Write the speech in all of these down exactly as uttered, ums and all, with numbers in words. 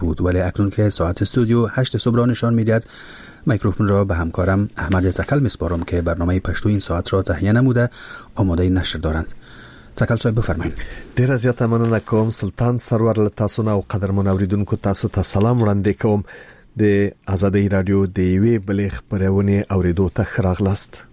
بود، ولی اکنون که ساعت استودیو هشت صبح را نشان می‌دهد میکروفون را به همکارم احمد تکل میسپارم که برنامه پشتو این ساعت را تهیه نموده آماده نشر دارند. تکل صاحب بفرمایید. ډیره زیاته مننه کوم سلطان سرور له تاسو نه او قدرمن اوریدونکو تاسو ته سلام وړاندې کوم. د آزادۍ رادیو د یوې بلې خبرونه اوریدو ته ښه راغلاست.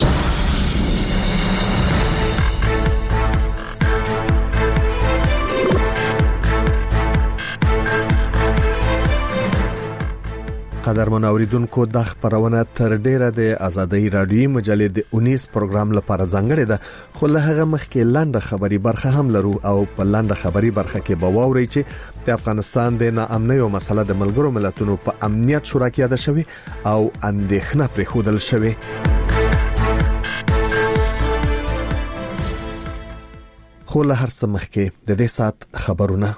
قدرمن اوریدونکو د خبرونه تر ډیره د آزادۍ رادیو مجلې د اونیس پروګرام لپاره ځانګړې ده، خو له هغه مخکې لاندې خبري برخه هم لرو او په لاندې خبري برخه کې به واوري چې د افغانستان د ناامنۍ او مسله د ملګرو ملتونو په امنیت شورا کې یاد شوی او اندېښنه پرې خودل شوی. خو له هر څه مخکې د دې سات خبرونه.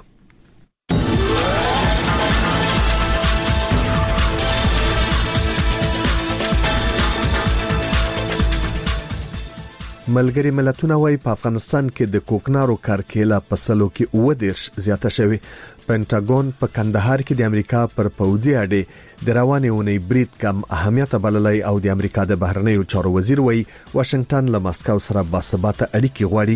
ملګری ملتونه وايي په افغانستان کې د کوکنارو کارکېله په سلو کې اوه دیرش زیاته شوی. پینټاګون په کندهار کې د امریکا پر پوځي اډې د روانې اونۍ برید کم اهمیت بللی او د امریکا د بهرنیو چارو وزیر وايي واشنگټن له ماسکو سره باثباته اړیکې غواړي.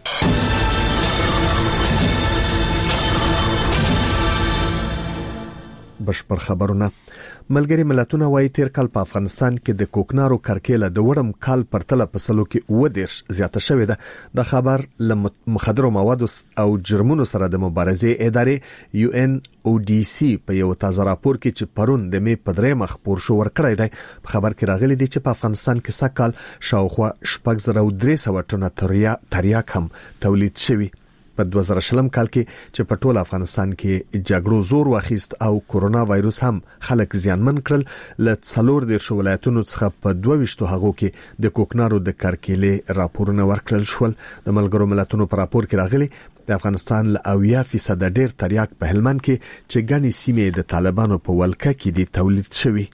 بشپړ خبرونه. ملګری ملتونه وايي تیر کال په افغانستان کې د کوکنارو کارکېله د وړم کال پرتله په سلو کې اوه دیرش زیاته شوې ده. د خبر له مخدرو موادو او جرمونو سره د مبارزې ادارې یو ان او ډي سي په یو تازه راپور کې چې پرون د می په درې مخ پور شو ورکړی دی. په خبر کې راغلي دي چې په افغانستان کې سکهال شاوخوا شپږ زره او درې سوه ټنه تریاک هم تولید شوی. په دوه زره شلم کال کې چې په ټول افغانستان کې جګړو زور واخیست او کورونا وایروس هم خلک زیانمن کړل، ل څلور دیرش ولایتونو څخه په دوه ویشتو هغو کې د کوکنارو د کارکېلې راپورونه ورکړل شول. د ملګرو ملتونو په راپور کې راغلي د افغانستان ل اویا فیصد ډیر تریاک په هلمند کې چې ګڼې سیمې د طالبانو په ولکه کې دي تولید شوی.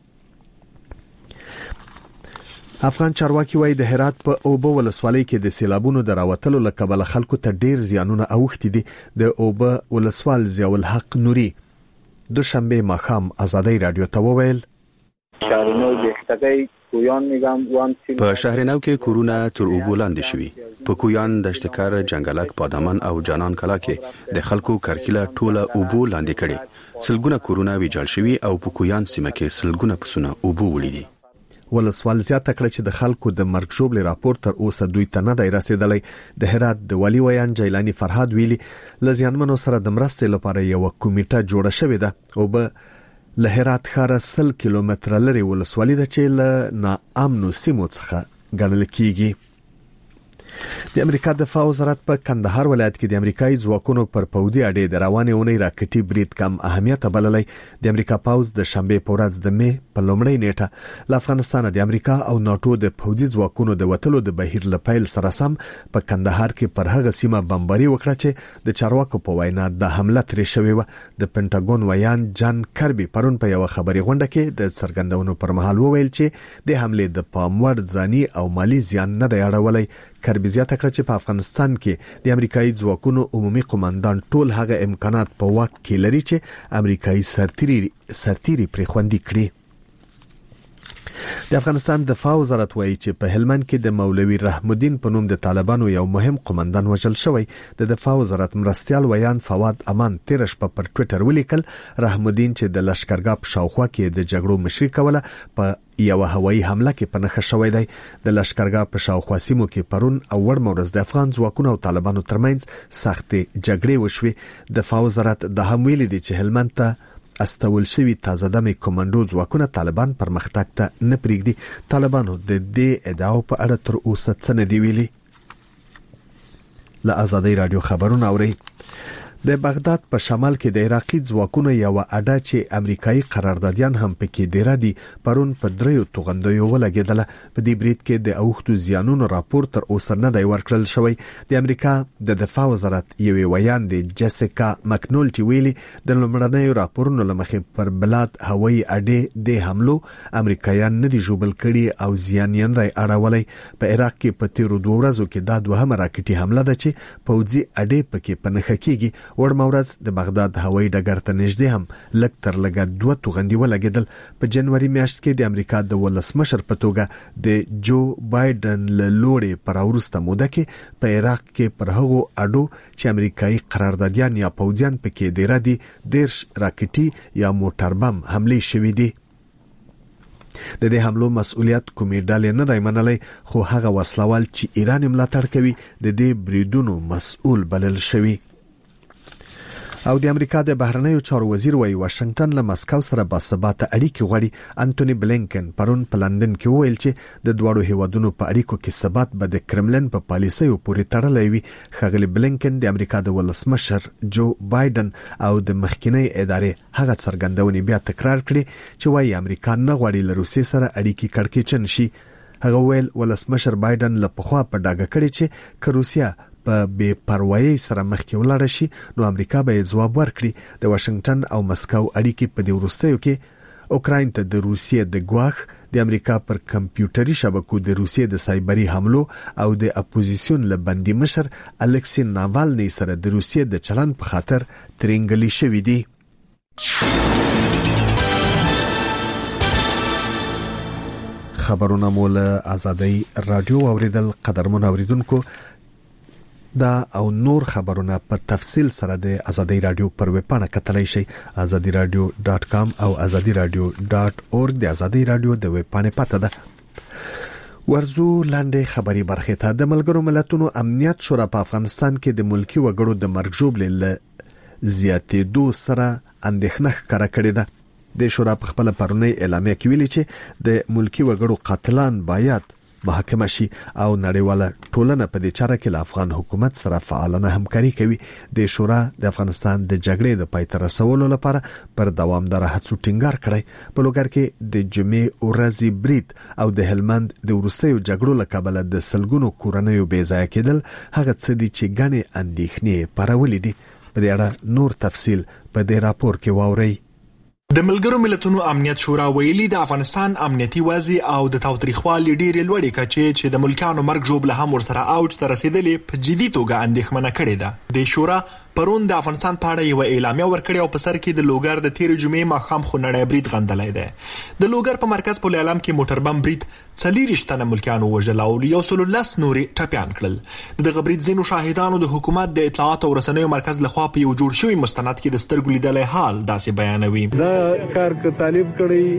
افغان چارواکي وايي د هرات په اوبه ولسوالۍ کې د سیلابونو د راوتلو لکبل خلکو ته ډیر زیانونه اوښتي دي. د اوبه ولسوال ضیاء الحق نوري دوشنبه ماښام آزادۍ رادیو ته وویل شهرنو بهتګي کویان میگم وان په شهرنو کې کورونا تر اوبو لاندې شوی. په کویان د اشتکار جنگلک پادامن او جانان کلا کې د خلکو کارکله ټوله اوبو لاندې کړي. سلګونه کورونا ویجاړ شوی او په کویان سیمه کې سلګونه پسونه اوبو ولیدي. ولسوال زیاته کړه چې د خلکو د مرګ ژوبل راپور تر اوسه دوی ته نه دی رسیدلی. د هرات د والی ویان جیلانی فرهاد ویلي لزیانمنو سره د مرستې لپاره یو کمیټه جوړه شوې ده او به له هرات ښار سل کیلومتره لري ولسوالۍ ده چې له ناامنو سیمو څخه ګڼل کیږي. د امریکا دفاع وزارت په کندهار ولایت کې د امریکایي ځواکونو پر پوځي اډې د روانې اونۍ راکټي برید کم اهمیت بللی. د امریکا پوځ د شنبه په ورځ د می په لومړۍ نیټه له افغانستان د امریکا او ناتو د پوځي ځواکونو د وټلو د بهیر لپیل سره سم په کندهار کې پر هغه سیمه بمباري وکړه چې د چارواکو په وینا د حمله ترې شوې و. د پینټاګون ویان جان کربي پرون په یو خبري غونډه کې د څرګندونو پر مهال وویل چې د حمله د پاموړ ځاني او مالی زیان نه دی اړولای. کربي زیاته کړه چې په افغانستان کې د امریکایي ځواکونو عمومي قوماندان ټول هغه امکانات په واک کې لري چې امریکایي سرتيري سرتيري پرې خوندي کړي. د افغانستان دفاع وزارت وایي چې په هلمند کې د مولوي رحم الدین په نوم د طالبانو یو مهم قوماندان وژل شوی. د دفاع وزارت مرستيال ویان فواد امان تیرش په پر ټوئیټر ولیکل رحم الدین چې د لشکرګاه په شاوخوا کې د جګړو مشري کوله په یو هوایي حمله کې پنهخه شوی دی. د لشکرګاه په شاوخوا سیمو کې پرون او ور مورز د افغان ځواکونو او طالبانو ترمنځ سختې جګړې وشوي. دفاع وزارت د هم ویلي دی چې هلمند ته استول شوی تازه دمه کمانډو ځواکونه طالبان پرمختګ ته نه پریږدي. طالبانو د دې ادعاو په اړه تر اوسه څه نه دی ویلي. له آزادۍ رادیو خبرونه اوري. د بغداد په شمال کې د عراقي ځواکونو یو اډه چې امریکایي قراردادیان هم پکې ډیره دي پرون په دریو توغندیو ولګیدله. په دې برید کې د اوښتو زیانونو راپور تر اوسه نه دی ورکړل شوی. د امریکا د دفاع وزارت یو ویان د جیسیکا مکنولټي ویلي د لومړنیو راپورونو لمخې پر بلاد هوایي اډې د حملو امریکایان نه دي جوړل کړي او زیان یې نه اړولای. په عراق کې په تیرو دوه ورځو کې د دوهمه راکټي حمله ده چې پوځي اډې پکې پنهخه کیږي ورمه ورځ د بغداد هوایي ډګر ته نږدې هم لږ تر لږه دوه توغندي ولګېدل. په جنوري میاشت کې د امریکا د ولسمشر په توګه د جو بایدن له لوري پر وروسته موده کې په عراق کې پر هغو اډو چې امریکایي قراردادیان یا پوځیان پکې ډیر دي دیرش راکټي یا موټر بم حمله شوې دي. د دې حملو مسؤلیت کومې ډلې نه دی منلی، خو هغه وسلوال چې ایران ملاتړ کوي د دې بریدونو مسؤل بلل شوی. او د امریکا د بهرنیو چارو وزیر وايي واشنگټن له مسکو سره باثباته اړیکې غواړي. انټونی بلینکن پرون په لندن کې وویل چې د دوړو هیوادونو په اړیکو کې ثبات به د کرملن په پالیسیو پورې تړلی وي. ښاغلي بلینکن د امریکا د ولسمشر جو بایدن او د مخکینی ادارې هغه څرګندونې بیا تکرار کړي چې وايي امریکا نه غواړي له روسیې سره اړیکې کړکېچن شي. هغه ویل ولسمشر بایدن له پخوا په ډاګه کړي چې که روسیه په بې پروايي سره مخکې ولاړ شي نو امریکا به ځواب ورکړي. د واشنگټن او مسکو اړیکې په دې وروستیو کې اوکراین ته د روسیې د ګواښ، د امریکا پر کمپیوټري شبکو د روسیې د سایبري حملو او د اپوزیسیون له بندي مشر الکسی ناوالني سره د روسیې د چلن په خاطر ترنګلي شوې دي. خبرونه مول آزادۍ رادیو اوریدل. قدرمن اوریدونکو دا او نور خبرونه په تفصیل سره د آزادۍ رادیو پر ویب پاڼه کتلای شئ آزادی رادیو ډاټ کام او آزادی رادیو ډاټ اورګ. د آزادۍ رادیو د ویب پاڼې پته ده. ورزو لاندې خبري برخه ته. د ملګرو ملتونو امنیت شورا په افغانستان کې د ملکی وګړو د مرګ ژوبلې له زیاتېدو سره اندېښنه ښکاره کړې ده. د شورا په خپل پرونی اعلامیه کې ویلي چې د ملکی وګړو قاتلان باید محاکمه شي او نړیواله ټولنه په دې چاره کې له افغان حکومت سره فعالانه همکاري کوي. د شورا د افغانستان د جګړې د پای ته رسولو لپاره پر دوامدار هڅو ټینګار کړی. په لوګر کې د جمعې ورځې برید او د هلمند د ورستیو جګړو له کبله د سلګونو کورنیو بې ځایه کېدل هغه څه دي چې ګڼې اندېښنې پارولې دي. په دې اړه نور تفصیل په دې راپور کې واورئ. د ملګرو ملتونو امنیت شورا ویلي د افغانستان امنیتي وضع او د تاوتریخوالي ډېرې لوړې کچې چې د ملکانو مرګ ژوبله هم ورسره اوج ته رسیدلې په جدي توګه اندېښمنه کړې ده. د شورا پرون د افغانستان په اړه یو اعلامیه ورکړې او په سر کې د لوګر د تیر جمعې ماښام خونړی برید غندلی دی. د لوګر په مرکز پل علم کې موټر بم برید څلېرویشت تنه ملکیانو وژل او یو سل لس نورې ټپیان کړل. دغه برید ځینو شاهدانو د حکومت د اطلاعاتو او رسنیو مرکز لخوا په یو جوړ شوي مستند کې د سترګو لیدلی حال داسې بیانوي. دا کار که طالب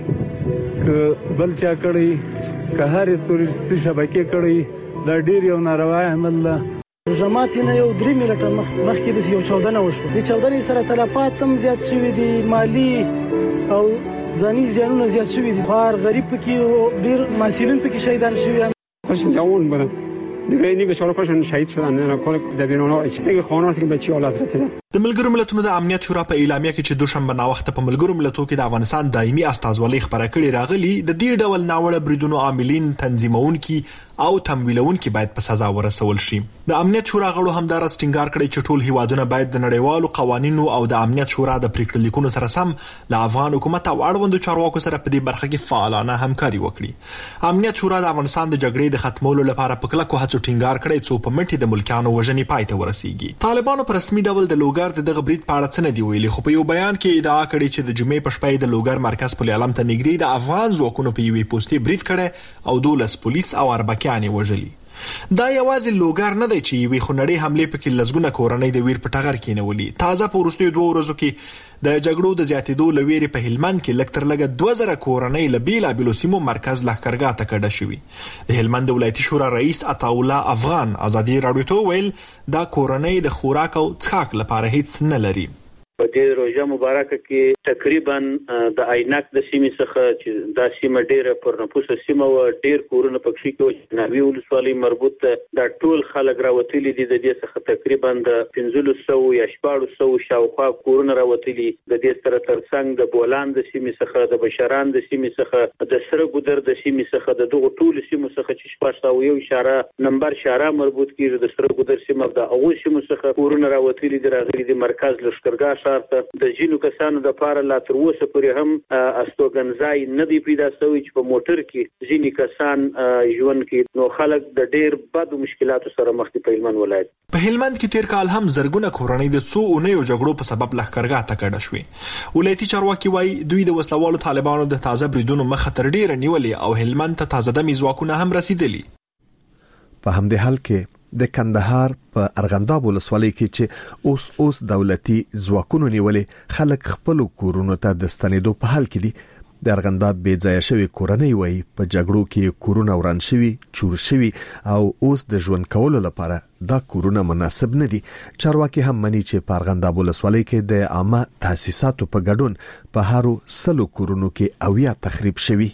کړی که بل چا کړی که هرې تورستي شبکې کړی دا ډېر یو ناروا عمل ده. جماعت نه یو درې ملټه مخ مخکې د یو چودنه وشو. د چودنې سره تلفات هم زیات شوي دي، مالی او ځاني زیانونه زیات شوي دي. خار غریب پکې ډېر محصلین پکې شهیدان شوي. خوش جوان بودن دیگه اینی بیچاره پاشون شهید شدن. نه کار در بیرون چه خانواتی که به چی حالت رسیدن. د ملګرو ملتونو د امنیت شورا په اعلامیه کې چې دوشنبه ناوخته په ملګرو ملتونو کې د افغانستان دایمي استازولۍ خبره کړې راغلي د دې ډول ناوړه بریدونو عاملین تنظیمونکي او تمویلونکي باید په سزا ورسول شي. د امنیت شورا غړو همدارس ټینګار کړی چې ټول هیوادونه باید د نړیوالو قوانینو او د امنیت شورا د پریکړې لیکونو سره سم له افغان حکومت او اړوندو چارواکو سره په دې برخه کې فعالانه همکاري وکړي. امنیت شورا د افغانستان د جګړې د ختمولو لپاره په کلکو هڅو ټینګار کړی څو په مټي د ملکانو وژنې پای ته ورسیږي. طالبانو په رسمي ډول د لوګر د دغه برید په اړه څه نه دی ویلي، خو په یو بیان کې ادعا کړې چې د جمعې په شپه د لوګر مرکز پل علم ته نږدې د افغان ځواکونو په یوې پوستې برید کړی او دولس پولیس او اربکیان یې وژلي. دا یوازې لوګر نه دی چې یوې خونړۍ حملې پکې لسګونه کورنۍ د ویر په ټغر کېنولي. تازه په وروستیو دوه ورځو کې د جګړو د زیاتېدو له ویرې په هلمند کې لږ تر لږه دوه زره کورنۍ له بېلابېلو سیمو مرکز لښکرګاه ته کډه شوي. د هلمند د ولایتي شورا رئیس عطاالله افغان ازادي راډیو ته وویل دا کورنۍ د خوراک او څښاک لپاره هیڅ نه لري. په دې روژه مبارکه کې تقریبا د عینک د سیمې څخه چې دا سیمه ډیره پر نفوسه سیمه و، ډیر کورونه پکې کې ناوی ولسوالۍ مربوط دا ټول خلک راوتلي دي. د دې څخه تقریبا د پنځلس سوه یا شپاړس سوه شاوخوا کورونه راوتلي. د دې سره ترڅنګ د بولان د سیمې څخه، د بشران د سیمې څخه، د سره ګودر د سیمې څخه، د دغو ټولو سیمو څخه چې شپږ سوه یو اشاره نمبر شاره مربوط کېږي د سره ګودر سیمه د هغو سیمو څخه کورونه راوتلي دي. راغلي د مرکز لښکرګاه ښار ته د جنو کسانو د پاره لا تر اوسه پورې هم استوګنځای نه دی پیدا شوی چې په موټر کې ځینې کسان ژوند کې نو خلک د ډېر بد مشکلاتو سره مخ دي په هلمند ولایت. په هلمند کې تیر کال هم زرګونه کورنۍ د څو اونیو جګړو په سبب لښکرګاه ته کډه شوې. ولایتي چارواکي وایي دوی د وسلوالو طالبانو د تازه بریدونو مخه تر ډیره نیولې او هلمند ته تازه دمي ځواکونه هم رسیدلي. په همدې حال کې د کندهار په ارغنداب ولسوالۍ کې چې اوس اوس دولتي ځواکونو نیولې خلک خپل کورونو ته د ستنېدو په حال کې دي. د ارغنداب بې ځایه شوی کورنۍ وایي په جګړو کې کورونه وران شوي، چور شوي او اوس د ژوند کولو لپاره دا کورونه مناسب نه دي. چارواکي هم مني چې په ارغنداب ولسوالۍ کې د عامه تاسیساتو په ګډون په هارو سلو کورونو کې اویا تخریب شوي.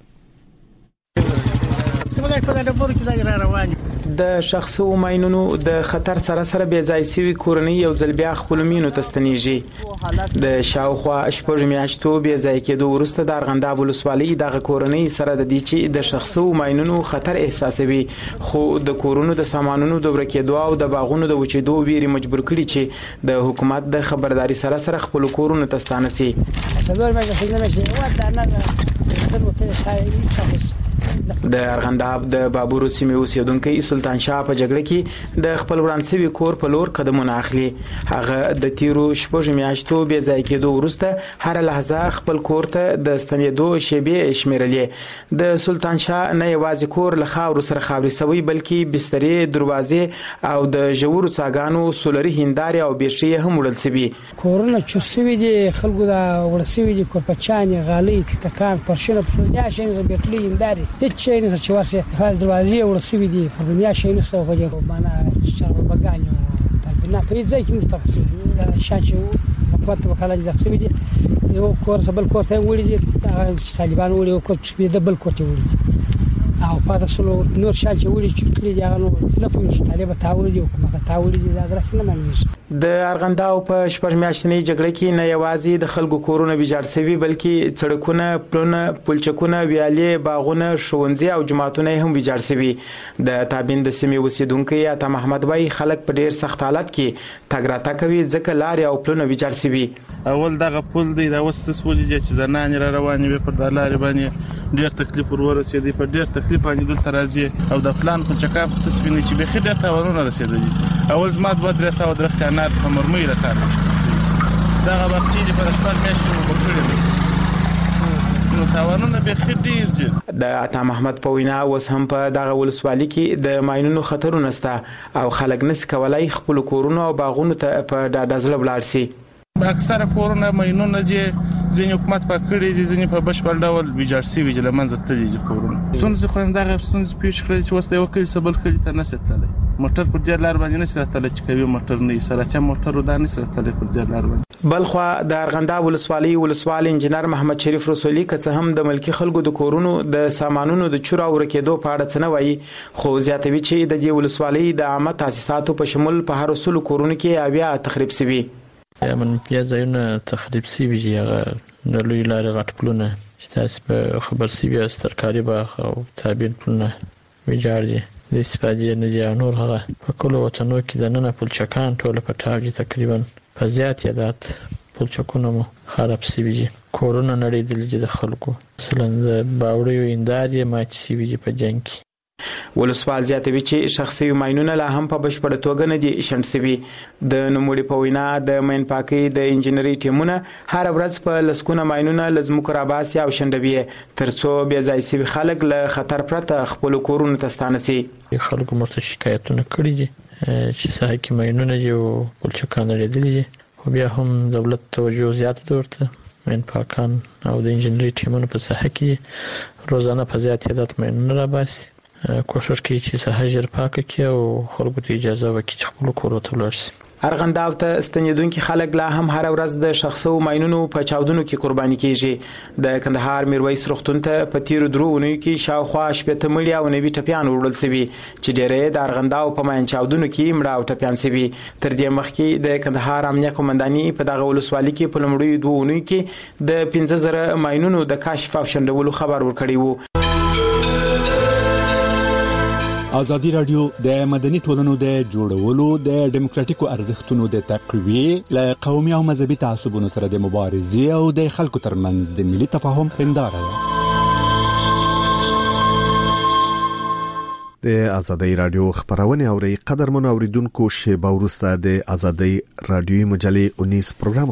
د شخصي ماينونو د خطر سره سره بې ځای سوي کورنۍ یو ځل بیا خپل مینو تستنیږي. د شاوخوا شپږ میاشتو بې ځای کېدو وروسته د ارغنداب ولسوالۍ دغه کورنۍ سره د دې چې د شخصي ماينونو خطر احساسوي خو د کورونو د سامانونو د ورکېدو او د باغونو د وچېدو ویري مجبور کړي چې د حکومت د خبرداري سره سره خپل کورونو تستانه سي. د ارغنداب د بابورو سیمې اوسیدونکو سلطان شاه په جګړه کې د خپل ورانسوي کور په لور قدمونه اخلي. هغه د تیرو شپږ میاشتو بې ځای کېدو وروسته هر لحظه خپل کور ته د ستنېدو شیبې شمیرلې. د سلطان شاه نه یوازې کور له خاورو سره خاوري سوی بلکې بسترې، دروازې او د ژورو څاګانو سولري هندارې او بیټرۍ هم وړل شوي. کورونه چورسوي دي، خلکو دا وړسوي دي، کورپچانې، غالۍ، تکان، پرشونه، پرشونه شین بیټرۍ هندارې هیڅ شي نه چې ورسه خاص دروازې ورسوي دي په دنیا شي نه څه وګړي معنا چرته بګانیو تابنا په ځای کې نه پاتې شاچو په پاتې وکاله د څه دي یو کور سبل کور ته وړي دي طالبان وړي او کور چې د بل کور ته وړي او پاتې سلو نور شاچ وړي چې کلی دي هغه نه پوهیږي طالب تاول دي حکومت تاول دي دا درک نه معنی. د ارغنداو په شپږ میاشتنۍ جګړه کې نه یوازې د خلکو کورونه ویجاړ شوي بلکې سړکونه، پلونه، پلچکونه، ویالې، باغونه، ښوونځي او جماعتونه هم ویجاړ شوي. د تابین د سیمې اوسیدونکي عطا محمد وایي خلک په ډیر سخت حالت کې تګ راتګ کوي ځکه لارې او پلونه ویجاړ شوي. اول دغه پل دی دا وسته سولې چې زنانې را روانې وي پر لارې باندې ډیر تکلیف ورورسېدی، په ډیر تکلیف باندې دلته راځي او د پلان په چکاپ تسبینه چې به خډه تاورونه رسیدلی. اول زما د بدر ساو درخت نه په مرمۍ راکړل دا غوښتي چې په شپږ میاشتو وکړل نو تاوانونه به خډیر دي. د عطا محمد په وینا اوس هم په دغه ولسوالۍ کې د ماينونو خطرونه شته او خلک نس کولای خپل کورونه او باغونه ته په ډاډه ځل ولاړ شي. اکثره کورونه ماينونه چې ځینې حکومت په کړي دي ځینې په بشپړ ډول ویجاړ شوي دي لمنځه تللي دي کورونه. ستونزې خو همدغه ستونزې پیښ کړي چې اوس د یو کلي څخه بل کلي ته نشي تللی. موټر پر دې لار باندې نشي تللی چې کوي موټر نه سره چې موټر ودانې سره تللی پر دې لار باندې. بلخوا د ارغنداب ولسوالۍ ولسوال انجنیر محمد شریف رسولي که هم د ملکی خلکو د کورونو د سامانونو د چور او ورکېدو په اړه څه نه وایي خو زیاتوي چې د دې ولسوالۍ د عامه تاسیساتو په شمول په هر اصول کورونو کې اویا تخریب شوي. من بیا ځایونه تخریب شوي دي هغه د لوی لارې غټ پلونه چې تاسو په خبر شوي یاست ترکاري باغ او تابین پلونه ویجاړ دي. د استفادې نه دي نور هغه په کلو وطنو کې د ننه پلچکان ټوله په ټاپ دي تقریبا په زیات تعداد پلچکونه مو خراب شوي دي. کورونه نړېدلي دي د خلکو مثلا د باوړیو هندارې ماتې شوي دي په جنګ کې. ولسوال زیاتوي چې شخصي ماينونه لا هم په بشپړه توګه نه دي شنډ شوي. د نوموړي په وینا د ماين پاکي د انجنیري ټیمونه هر ورځ په لسکونه ماينونه لزمو کراباسي او شنډوي ترڅو بیا ځای سوي خلک له خطر پرته خپل کورونه تستانه سي. خلکو مرته شکایتونه کړي دي چې ساحه کې ماينونه دي او پلچکان لري دي خو بیا هم دولت توجه زیات ورته ماين پاکان او د انجنیري ټیمونو په ساحه کې روزانه په زیات تعداد ماينونه راباسي. کوشش کوي چې ساحه ژر پاکه کړي او خلکو ته اجازه ورکړي چې خپل کور ته ولاړ شي. ارغنداب ته ستنیدونکو خلک لا هم هر ورځ د شخصي ماينونو په چاودنو کې قرباني کیږي. د کندهار میرویس روغتون ته په تیر درو ونیو کې شاوخوا شپږ ملي او نوي ټپيان وړل شوي چې ډېرې د ارغنداب په ماين چاودنو کې مړه او ټپيان شوي. تر دې مخکې د کندهار امنیه قومنداني په دغه ولسوالۍ کې په لومړیو دوه ونیو کې د پنځه زره ماينونو د کشف او شنډولو خبر ورکړی وو. ازادي رادیو د مدني ټولنو د جوړولو د ډیموکراتیکو ارزښتونو د تقویه ل قومي او مذهبي تعصبونو سره د مبارزې او د خلکو ترمنځ د ملي تفاهم هنداره ده. د ازادي رادیو خبرونه اوري قدر من اوریدونکو شی باورسته د ازادي رادیو مجلې انیس پروګرام